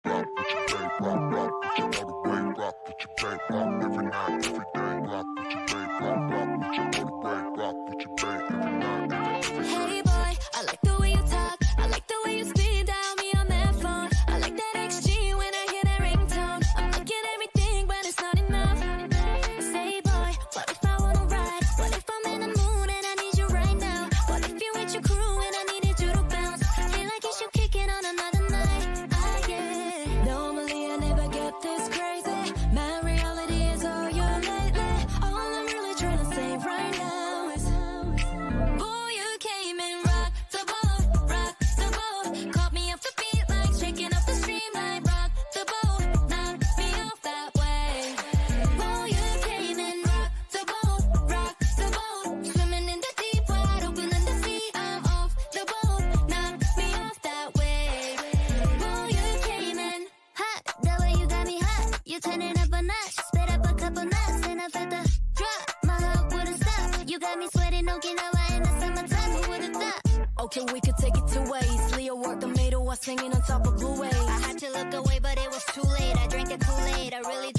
rock with your babe, rock with you all the way, rock with your babe, rock every night, every day, rock with your babe, rock with you all the way, rock with your babe every night, every day. Hey boy, I like the way you talk, I like the way you speed dial me on that phone. I like that XG when I hear that ringtone. I'm looking everything, but it's not enough. Say boy, what if I wanna ride? What if I'm in the mood and I need you right now? What if you're with your crew and I needed you to bounce? Feel like you should kick it on another night. Ah yeah. Normally I never get this crazy. My reality is all you're lately. All I'm really trying to say right now is, boy, you came and rocked the boat, rocked the boat. Caught me off the beat like shaking off the streamline. Rock the boat, knocked me off that way. Boy, you came and rocked the boat, rocked the boat. Swimming in the deep, wide open in the sea. I'm off the boat, knocked me off that way. Boy, you came in hot, the way you got me hot. You turn it up a notch, spit up a couple knots, and I felt the drop. My heart wouldn't stop. You got me sweating Okinawa in the summertime. Who would've thought? Okay, we could take it two ways. Leo worked the middle while singing on top of Blue Wave. I had to look away, but it was too late. I drank the Kool-Aid. I really